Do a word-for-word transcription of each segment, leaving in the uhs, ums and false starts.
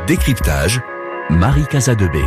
Décryptage, Marie Casadebé.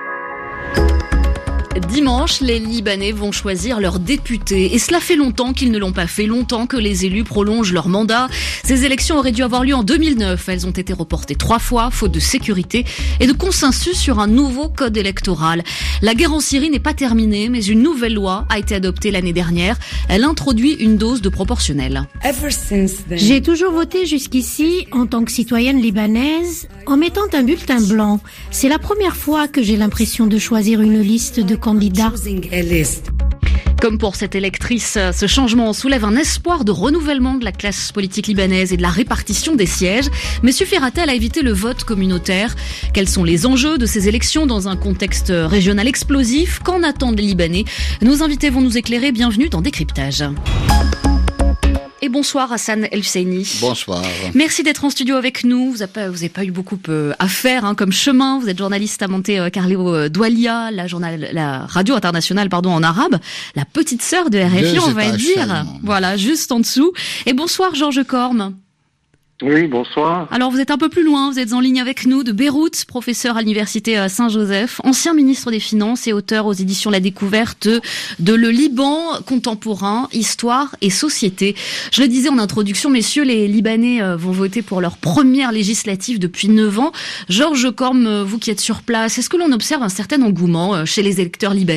Dimanche, les Libanais vont choisir leurs députés. Et cela fait longtemps qu'ils ne l'ont pas fait, longtemps que les élus prolongent leur mandat. Ces élections auraient dû avoir lieu en deux mille neuf. Elles ont été reportées trois fois, faute de sécurité et de consensus sur un nouveau code électoral. La guerre en Syrie n'est pas terminée, mais une nouvelle loi a été adoptée l'année dernière. Elle introduit une dose de proportionnelle. J'ai toujours voté jusqu'ici en tant que citoyenne libanaise en mettant un bulletin blanc. C'est la première fois que j'ai l'impression de choisir une liste de candidats. Comme pour cette électrice, ce changement soulève un espoir de renouvellement de la classe politique libanaise et de la répartition des sièges. Mais suffira-t-elle à éviter le vote communautaire ? Quels sont les enjeux de ces élections dans un contexte régional explosif ? Qu'en attendent les Libanais ? Nos invités vont nous éclairer. Bienvenue dans Décryptage. Et bonsoir Hassan El Husseini. Bonsoir. Merci d'être en studio avec nous. Vous n'avez pas, vous avez pas eu beaucoup euh, à faire hein, comme chemin. Vous êtes journaliste à Monte euh, Carlo Doualia, la, journal, la radio internationale pardon en arabe, la petite sœur de R F I, Deux on va étages dire. seulement. Voilà, juste en dessous. Et bonsoir Georges Corme. Oui, bonsoir. Alors vous êtes un peu plus loin, vous êtes en ligne avec nous de Beyrouth, professeur à l'université Saint-Joseph, ancien ministre des Finances et auteur aux éditions La Découverte de Le Liban contemporain, histoire et société. Je le disais en introduction, messieurs, les Libanais vont voter pour leur première législative depuis neuf ans. Georges Corme, vous qui êtes sur place, est-ce que l'on observe un certain engouement chez les électeurs libanais ?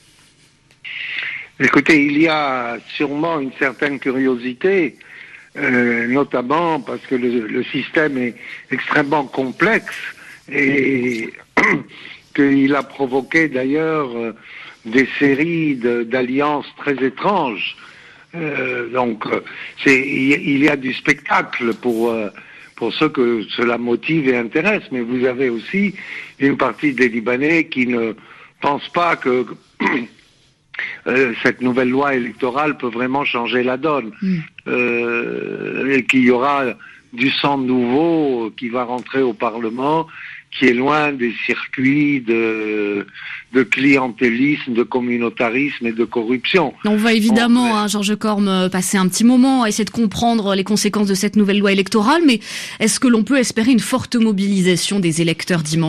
Écoutez, il y a sûrement une certaine curiosité, Euh, notamment parce que le, le système est extrêmement complexe et qu'il a provoqué d'ailleurs euh, des séries de, d'alliances très étranges. Euh, donc, c'est, il y a du spectacle pour, euh, pour ceux que cela motive et intéresse, mais vous avez aussi une partie des Libanais qui ne pensent pas que Euh, cette nouvelle loi électorale peut vraiment changer la donne mmh. euh, et qu'il y aura du sang nouveau qui va rentrer au Parlement, qui est loin des circuits de, de clientélisme, de communautarisme et de corruption. On va évidemment, On... hein, Georges Corme, passer un petit moment à essayer de comprendre les conséquences de cette nouvelle loi électorale, mais est-ce que l'on peut espérer une forte mobilisation des électeurs dimanche ?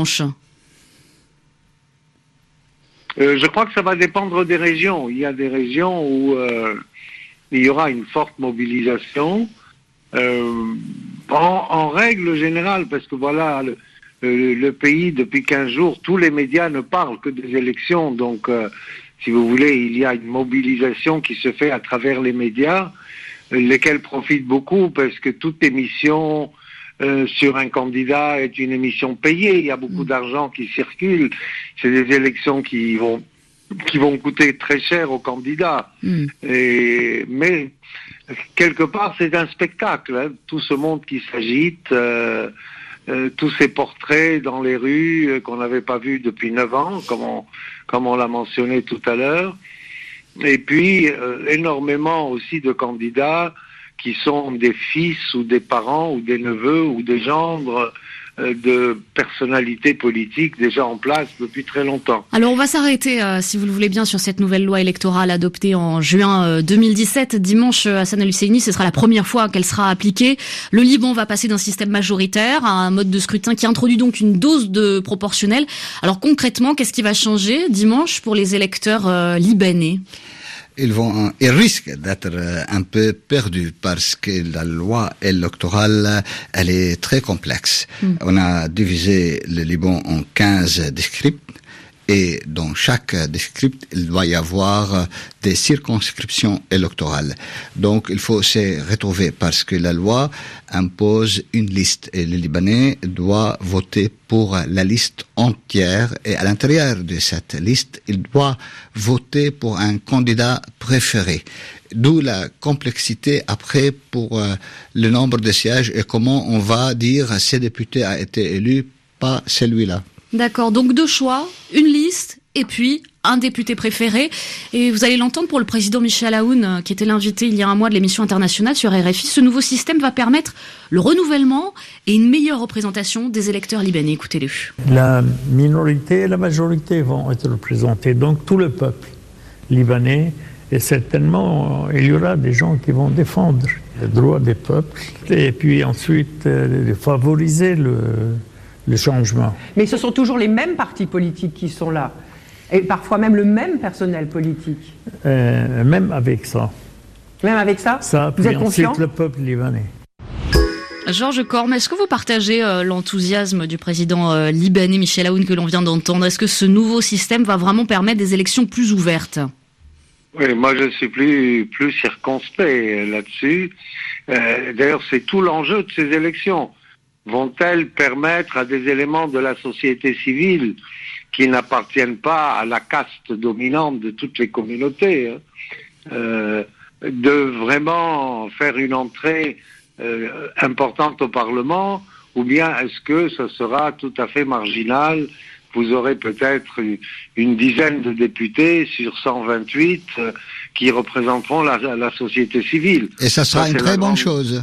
Euh, je crois que ça va dépendre des régions. Il y a des régions où euh, il y aura une forte mobilisation. Euh, en, en règle générale, parce que voilà, le, le, le pays, depuis quinze jours, tous les médias ne parlent que des élections. Donc, euh, si vous voulez, il y a une mobilisation qui se fait à travers les médias, euh, lesquels profitent beaucoup, parce que toute émission Euh, sur un candidat est une émission payée. Il y a beaucoup d'argent qui circule. C'est des élections qui vont qui vont coûter très cher aux candidats. Mm. Et, mais quelque part, c'est un spectacle. Hein. Tout ce monde qui s'agite, euh, euh, tous ces portraits dans les rues euh, qu'on n'avait pas vus depuis neuf ans, comme on, comme on l'a mentionné tout à l'heure. Et puis, euh, énormément aussi de candidats qui sont des fils ou des parents ou des neveux ou des gendres euh, de personnalités politiques déjà en place depuis très longtemps. Alors on va s'arrêter, euh, si vous le voulez bien, sur cette nouvelle loi électorale adoptée en juin euh, deux mille dix-sept. Dimanche, Hassan El Husseini, ce sera la première fois qu'elle sera appliquée. Le Liban va passer d'un système majoritaire à un mode de scrutin qui introduit donc une dose de proportionnelle. Alors concrètement, qu'est-ce qui va changer dimanche pour les électeurs euh, libanais ? Ils vont, ils risquent d'être un peu perdus parce que la loi électorale, elle est très complexe. Mm. On a divisé le Liban en quinze districts et dans chaque district, il doit y avoir des circonscriptions électorales. Donc, il faut se retrouver parce que la loi impose une liste et le Libanais doit voter pour la liste entière et à l'intérieur de cette liste, il doit voter pour un candidat préféré. D'où la complexité après pour euh, le nombre de sièges et comment on va dire ce député a été élu, pas celui-là. D'accord, donc deux choix, une liste et puis un député préféré. Et vous allez l'entendre pour le président Michel Aoun, qui était l'invité il y a un mois de l'émission internationale sur R F I. Ce nouveau système va permettre le renouvellement et une meilleure représentation des électeurs libanais. Écoutez-le. La minorité et la majorité vont être représentées, donc tout le peuple libanais. Et certainement, il y aura des gens qui vont défendre les droits des peuples. Et puis ensuite, euh, favoriser le... le changement. Mais ce sont toujours les mêmes partis politiques qui sont là, et parfois même le même personnel politique. Euh, même avec ça. Même avec ça, ça vous êtes conscient ? le peuple libanais. Georges Corme, est-ce que vous partagez euh, l'enthousiasme du président euh, libanais Michel Aoun que l'on vient d'entendre ? Est-ce que ce nouveau système va vraiment permettre des élections plus ouvertes ? Oui, moi je suis plus plus circonspect là-dessus. Euh, d'ailleurs, c'est tout l'enjeu de ces élections. Vont-elles permettre à des éléments de la société civile qui n'appartiennent pas à la caste dominante de toutes les communautés, hein, euh, de vraiment faire une entrée euh, importante au Parlement, ou bien est-ce que ce sera tout à fait marginal ? Vous aurez peut-être une dizaine de députés sur cent vingt-huit euh, qui représenteront la, la société civile. Et ça sera ça, une très bonne grande... chose.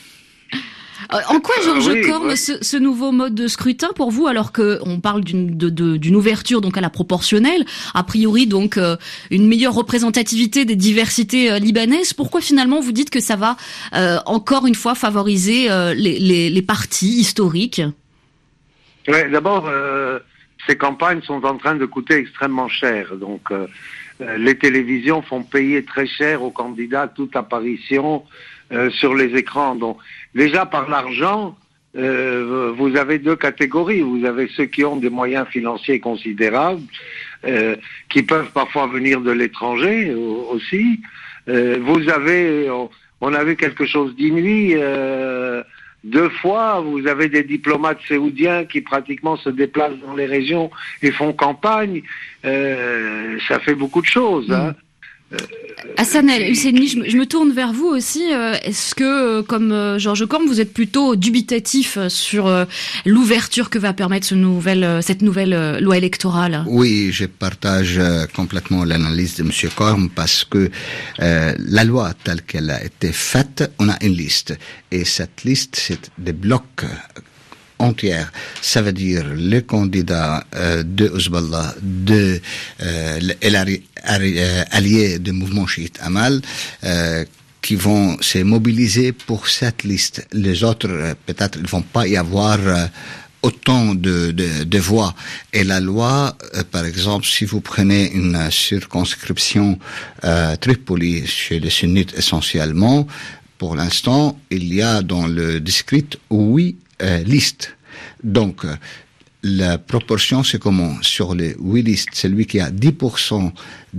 En quoi, Georges euh, oui, Corme, ouais. ce, ce nouveau mode de scrutin pour vous, alors que on parle d'une, de, de, d'une ouverture donc à la proportionnelle, a priori donc euh, une meilleure représentativité des diversités euh, libanaises, pourquoi finalement vous dites que ça va euh, encore une fois favoriser euh, les, les, les partis historiques ? Ouais, d'abord, euh, ces campagnes sont en train de coûter extrêmement cher, donc euh, les télévisions font payer très cher aux candidats toute apparition euh, sur les écrans. Donc déjà par l'argent, euh, vous avez deux catégories. Vous avez ceux qui ont des moyens financiers considérables, euh, qui peuvent parfois venir de l'étranger aussi. Euh, vous avez, on, on a vu quelque chose d'inouï. Euh, deux fois, vous avez des diplomates saoudiens qui pratiquement se déplacent dans les régions et font campagne. Euh, ça fait beaucoup de choses, hein. Euh, Hassan El-Husseini, je, je me tourne vers vous aussi. Euh, est-ce que, euh, comme euh, Georges Corme, vous êtes plutôt dubitatif sur euh, l'ouverture que va permettre ce nouvel, euh, cette nouvelle euh, loi électorale ? Oui, je partage euh, complètement l'analyse de M. Corme parce que euh, la loi telle qu'elle a été faite, on a une liste. Et cette liste, c'est des blocs entière. Ça veut dire les candidats euh, de Hezbollah, de euh, l'allié du mouvement chiite Amal, euh, qui vont se mobiliser pour cette liste. Les autres, euh, peut-être, ils ne vont pas y avoir euh, autant de, de, de voix. Et la loi, euh, par exemple, si vous prenez une circonscription euh, Tripoli chez les sunnites essentiellement, pour l'instant, il y a dans le district huit Euh, liste. Donc, euh, la proportion, c'est comment? Sur les huit listes, celui qui a dix pour cent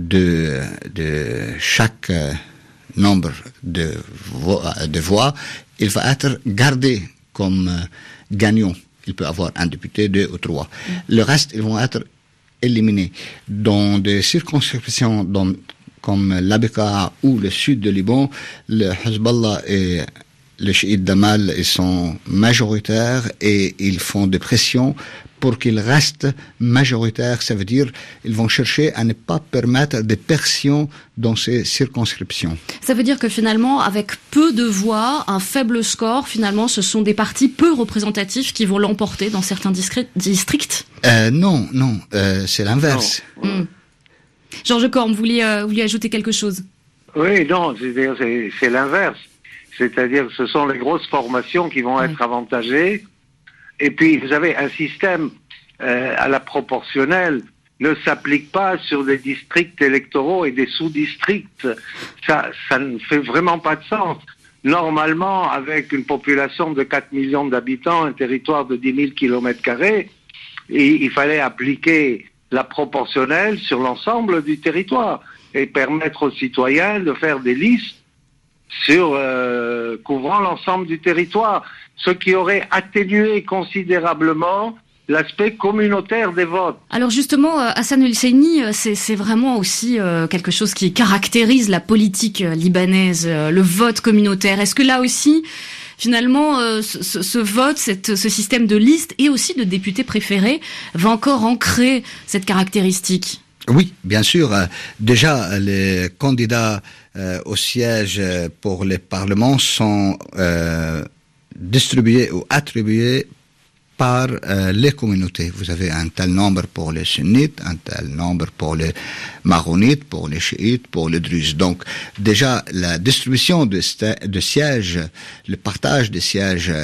de, de chaque euh, nombre de voix, de voix, il va être gardé comme euh, gagnant. Il peut avoir un député, deux ou trois. Mm. Le reste, ils vont être éliminés. Dans des circonscriptions dans, comme l'Abqa ou le sud de Liban, le Hezbollah et les chiites d'Amal, ils sont majoritaires et ils font des pressions pour qu'ils restent majoritaires. Ça veut dire ils vont chercher à ne pas permettre des percussions dans ces circonscriptions. Ça veut dire que finalement, avec peu de voix, un faible score, finalement, ce sont des partis peu représentatifs qui vont l'emporter dans certains districts euh, Non, non, euh, c'est l'inverse. Mmh. Georges Corme, vous vouliez, euh, vous vouliez ajouter quelque chose? Oui, non, c'est, c'est, c'est l'inverse. C'est-à-dire que ce sont les grosses formations qui vont être avantagées. Et puis, vous avez un système euh, à la proportionnelle ne s'applique pas sur des districts électoraux et des sous-districts. Ça, ça ne fait vraiment pas de sens. Normalement, avec une population de quatre millions d'habitants, un territoire de dix mille kilomètres carrés, il fallait appliquer la proportionnelle sur l'ensemble du territoire et permettre aux citoyens de faire des listes sur euh, couvrant l'ensemble du territoire, ce qui aurait atténué considérablement l'aspect communautaire des votes. Alors justement, Hassan El-Husseini, c'est, c'est vraiment aussi euh, quelque chose qui caractérise la politique libanaise, euh, le vote communautaire. Est-ce que là aussi, finalement, euh, ce, ce vote, cette, ce système de liste et aussi de députés préférés va encore ancrer cette caractéristique ? Oui, bien sûr. Déjà, les candidats euh, au siège pour les parlements sont euh, distribués ou attribués par euh, les communautés. Vous avez un tel nombre pour les sunnites, un tel nombre pour les maronites, pour les chiites, pour les druzes. Donc, déjà, la distribution de, st- de sièges, le partage des sièges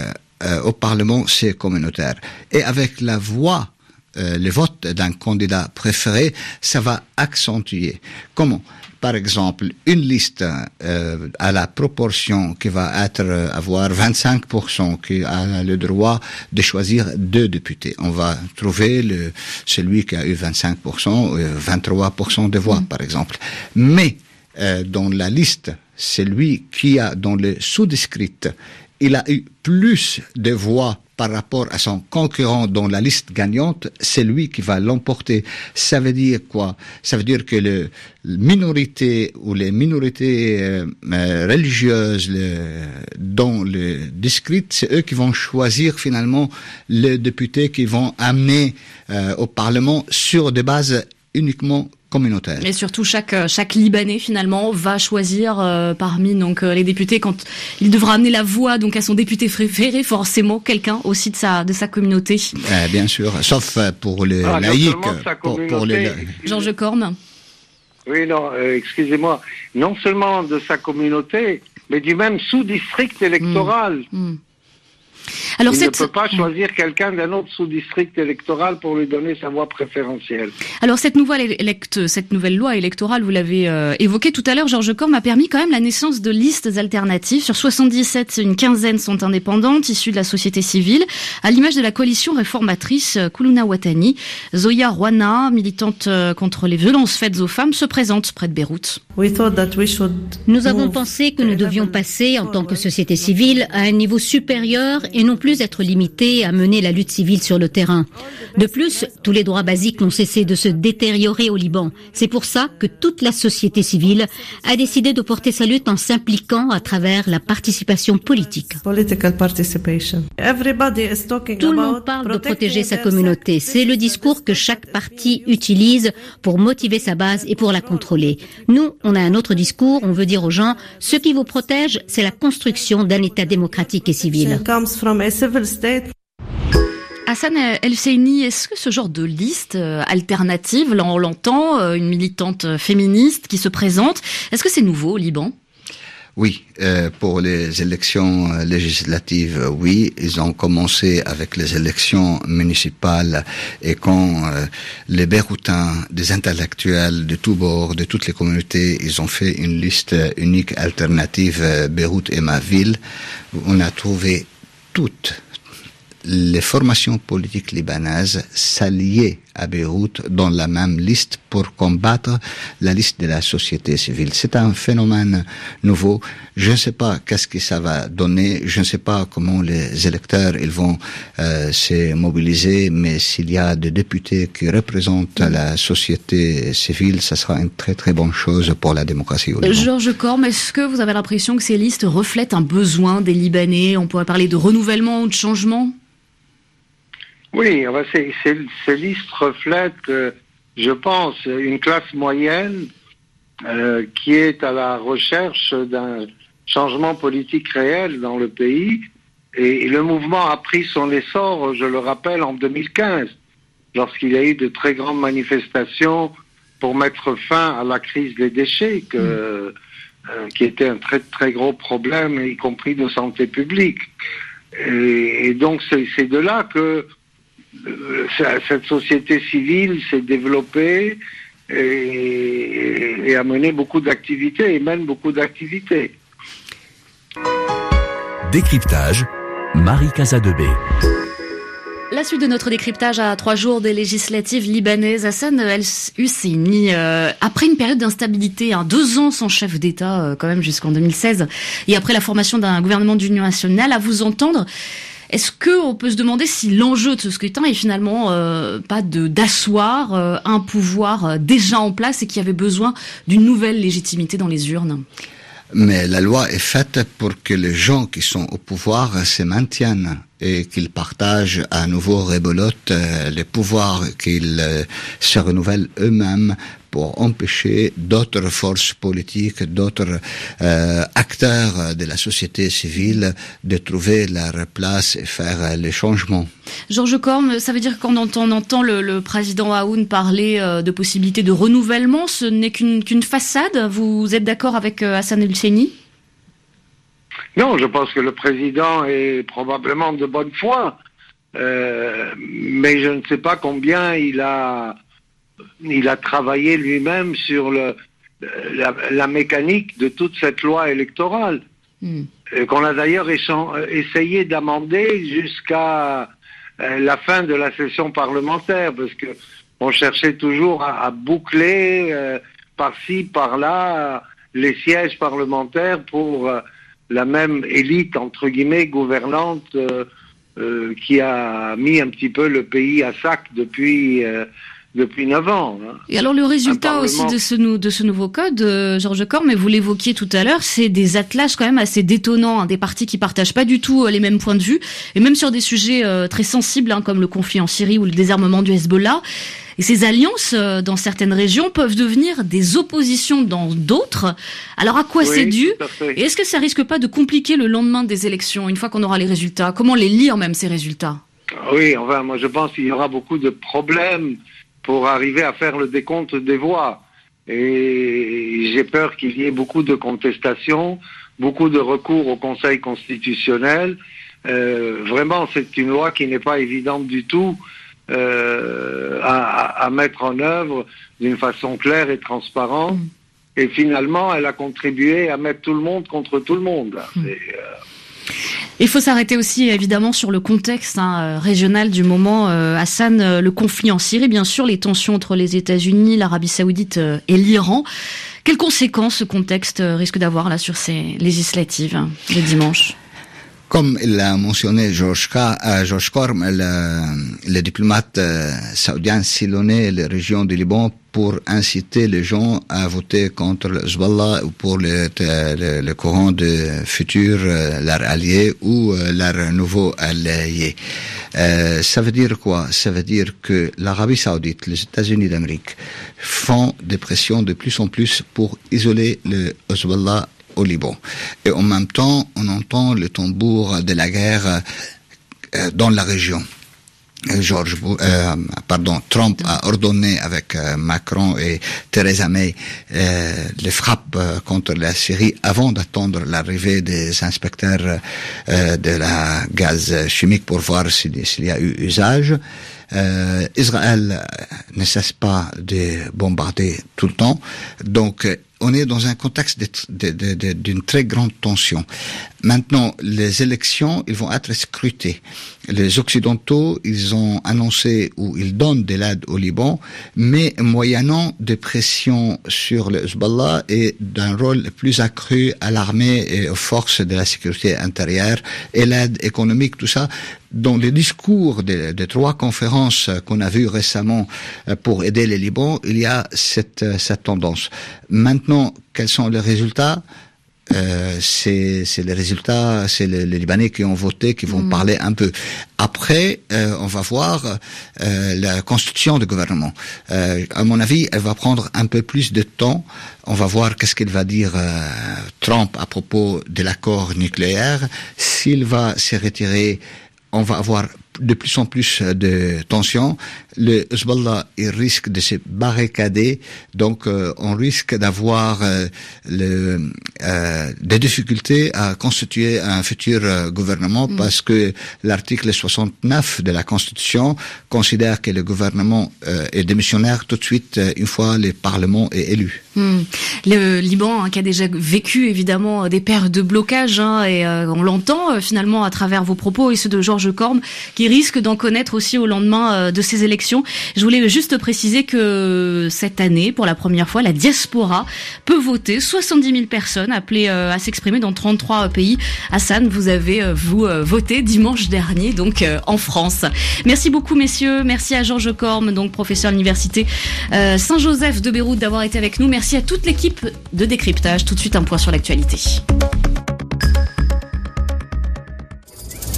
euh, au Parlement, c'est communautaire. Et avec la voix, euh, le vote d'un candidat préféré, ça va accentuer. Comment? Par exemple, une liste euh, à la proportion qui va être euh, avoir vingt-cinq pour cent qui a le droit de choisir deux députés. On va trouver le celui qui a eu vingt-cinq pour cent, euh, vingt-trois pour cent de voix, mmh. par exemple. Mais euh, dans la liste, celui qui a dans le sous-district, il a eu plus de voix par rapport à son concurrent dans la liste gagnante, c'est lui qui va l'emporter. Ça veut dire quoi? Ça veut dire que le, les minorités ou les minorités euh, religieuses le, dans le district, c'est eux qui vont choisir finalement les députés qui vont amener euh, au Parlement sur des bases uniquement communautaire. Et surtout, chaque chaque Libanais finalement va choisir euh, parmi donc euh, les députés quand il devra amener la voix donc à son député préféré, forcément quelqu'un aussi de sa de sa communauté. Euh, bien sûr, sauf pour les ah, laïcs, pour, pour les Georges Corme. Oui, non, euh, excusez-moi, non seulement de sa communauté, mais du même sous-district électoral. Mmh. Mmh. Alors il cette... ne peut pas choisir quelqu'un d'un autre sous-district électoral pour lui donner sa voix préférentielle. Alors cette nouvelle, électe, cette nouvelle loi électorale, vous l'avez euh, évoqué tout à l'heure, Georges Corme, a permis quand même la naissance de listes alternatives. Sur soixante-dix-sept, une quinzaine sont indépendantes, issues de la société civile, à l'image de la coalition réformatrice Koulouna Ouattani. Zoya Rouana, militante contre les violences faites aux femmes, se présente près de Beyrouth. Nous avons pensé que nous devions passer, en tant que société civile, à un niveau supérieur et non plus être limités à mener la lutte civile sur le terrain. De plus, tous les droits basiques n'ont cessé de se détériorer au Liban. C'est pour ça que toute la société civile a décidé de porter sa lutte en s'impliquant à travers la participation politique. Tout le monde parle de protéger sa communauté. C'est le discours que chaque parti utilise pour motiver sa base et pour la contrôler. Nous, on a un autre discours. On veut dire aux gens, ce qui vous protège, c'est la construction d'un État démocratique et civil. Hassan El-Husseini, est-ce que ce genre de liste euh, alternative, là on l'entend, euh, une militante féministe qui se présente, est-ce que c'est nouveau au Liban ? Oui, euh, pour les élections législatives, oui, ils ont commencé avec les élections municipales et quand euh, les Beyrouthins, des intellectuels de tous bords, de toutes les communautés, ils ont fait une liste unique alternative, euh, Beyrouth est ma ville, on a trouvé toutes les formations politiques libanaises s'alliaient à Beyrouth dans la même liste pour combattre la liste de la société civile. C'est un phénomène nouveau. Je ne sais pas qu'est-ce que ça va donner. Je ne sais pas comment les électeurs ils vont euh, se mobiliser, mais s'il y a des députés qui représentent la société civile, ça sera une très très bonne chose pour la démocratie au Liban. Georges Corme, est-ce que vous avez l'impression que ces listes reflètent un besoin des Libanais ? On pourrait parler de renouvellement ou de changement ? Oui, ces, ces, ces listes reflètent, euh, je pense, une classe moyenne euh, qui est à la recherche d'un changement politique réel dans le pays. Et, et le mouvement a pris son essor, je le rappelle, en deux mille quinze, lorsqu'il y a eu de très grandes manifestations pour mettre fin à la crise des déchets, que, euh, qui était un très très gros problème, y compris de santé publique. Et, et donc c'est, c'est de là que cette société civile s'est développée et, et a mené beaucoup d'activités et mène beaucoup d'activités. Décryptage, Marie Casadebé. La suite de notre décryptage à trois jours des législatives libanaises. Hassan El-Husseini, euh, après une période d'instabilité, hein, deux ans sans chef d'État euh, quand même jusqu'en deux mille seize, et après la formation d'un gouvernement d'union nationale, à vous entendre, est-ce qu'on peut se demander si l'enjeu de ce scrutin est finalement euh, pas de d'asseoir euh, un pouvoir euh, déjà en place et qui avait besoin d'une nouvelle légitimité dans les urnes ? Mais la loi est faite pour que les gens qui sont au pouvoir se maintiennent et qu'ils partagent à nouveau rebelote euh, les pouvoirs, qu'ils euh, se renouvellent eux-mêmes pour empêcher d'autres forces politiques, d'autres euh, acteurs de la société civile de trouver leur place et faire les changements. Georges Corme, ça veut dire que quand on entend le, le président Aoun parler euh, de possibilités de renouvellement, ce n'est qu'une, qu'une façade ? Vous êtes d'accord avec euh, Hassan El-Husseini ? Non, je pense que le président est probablement de bonne foi, euh, mais je ne sais pas combien il a, il a travaillé lui-même sur le, la, la mécanique de toute cette loi électorale, mmh. qu'on a d'ailleurs essayé d'amender jusqu'à la fin de la session parlementaire, parce que on cherchait toujours à, à boucler euh, par-ci, par-là les sièges parlementaires pour euh, la même élite, entre guillemets, gouvernante euh, euh, qui a mis un petit peu le pays à sac depuis... Euh, depuis neuf ans. Hein. Et alors le résultat parlement... aussi de ce, nou- de ce nouveau code, euh, Georges Corme, mais vous l'évoquiez tout à l'heure, c'est des attelages quand même assez détonnants, hein, des partis qui partagent pas du tout euh, les mêmes points de vue, et même sur des sujets euh, très sensibles, hein, comme le conflit en Syrie ou le désarmement du Hezbollah. Et ces alliances, euh, dans certaines régions, peuvent devenir des oppositions dans d'autres. Alors à quoi oui, c'est dû ? Et est-ce que ça risque pas de compliquer le lendemain des élections, une fois qu'on aura les résultats ? Comment les lire même, ces résultats ? Oui, enfin, moi je pense qu'il y aura beaucoup de problèmes pour arriver à faire le décompte des voix. Et j'ai peur qu'il y ait beaucoup de contestations, beaucoup de recours au Conseil constitutionnel. Euh, vraiment, c'est une loi qui n'est pas évidente du tout euh, à, à mettre en œuvre d'une façon claire et transparente. Mmh. Et finalement, elle a contribué à mettre tout le monde contre tout le monde. Mmh. Et, euh, Il faut s'arrêter aussi évidemment sur le contexte hein, régional du moment. Euh, Hassan, euh, le conflit en Syrie, bien sûr, les tensions entre les États-Unis, l'Arabie Saoudite euh, et l'Iran. Quelles conséquences ce contexte euh, risque d'avoir là sur ces législatives hein, de dimanche ? Comme il l'a mentionné Georges euh, Corme, le, le diplomate euh, saoudien sillonnait les régions du Liban pour inciter les gens à voter contre le Hezbollah ou pour le, le, le courant de futurs euh, leurs alliés ou euh, leurs nouveaux alliés. Euh, ça veut dire quoi? Ça veut dire que l'Arabie Saoudite, les États-Unis d'Amérique font des pressions de plus en plus pour isoler le Hezbollah au Liban. Et en même temps, on entend le tambour de la guerre euh, dans la région. George, euh, pardon, Trump a ordonné avec euh, Macron et Theresa May euh, les frappes euh, contre la Syrie avant d'attendre l'arrivée des inspecteurs euh, de la gaz chimique pour voir s'il, s'il y a eu usage. Euh, Israël ne cesse pas de bombarder tout le temps, donc on est dans un contexte de, de, de, de, d'une très grande tension. Maintenant, les élections, ils vont être scrutées. Les Occidentaux, ils ont annoncé ou ils donnent de l'aide au Liban, mais moyennant des pressions sur le Hezbollah et d'un rôle plus accru à l'armée et aux forces de la sécurité intérieure et l'aide économique, tout ça. Dans les discours des, des trois conférences qu'on a vues récemment pour aider le Liban, il y a cette, cette tendance. Maintenant, quels sont les résultats? Euh, c'est, c'est les résultats, c'est les, les Libanais qui ont voté, qui vont mmh. parler un peu. Après, euh, on va voir euh, la constitution du gouvernement. Euh, à mon avis, elle va prendre un peu plus de temps. On va voir qu'est-ce qu'il va dire euh, Trump à propos de l'accord nucléaire. S'il va se retirer, on va avoir de plus en plus de tensions. Le Hezbollah, il risque de se barricader, donc euh, on risque d'avoir euh, le, euh, des difficultés à constituer un futur euh, gouvernement mmh. parce que l'article soixante-neuf de la Constitution considère que le gouvernement euh, est démissionnaire tout de suite euh, une fois le Parlement est élu. Mmh. Le Liban hein, qui a déjà vécu évidemment des périodes de blocage hein, et euh, on l'entend euh, finalement à travers vos propos et ceux de Georges Corme qui risque d'en connaître aussi au lendemain euh, de ces élections. Je voulais juste préciser que cette année, pour la première fois, la diaspora peut voter. soixante-dix mille personnes appelées euh, à s'exprimer dans trente-trois pays. Hassan, vous avez euh, vous euh, voté dimanche dernier, donc euh, en France. Merci beaucoup, messieurs. Merci à Georges Corme, donc professeur à l'université euh, Saint-Joseph de Beyrouth, d'avoir été avec nous. Merci à toute l'équipe de Décryptage. Tout de suite, un point sur l'actualité.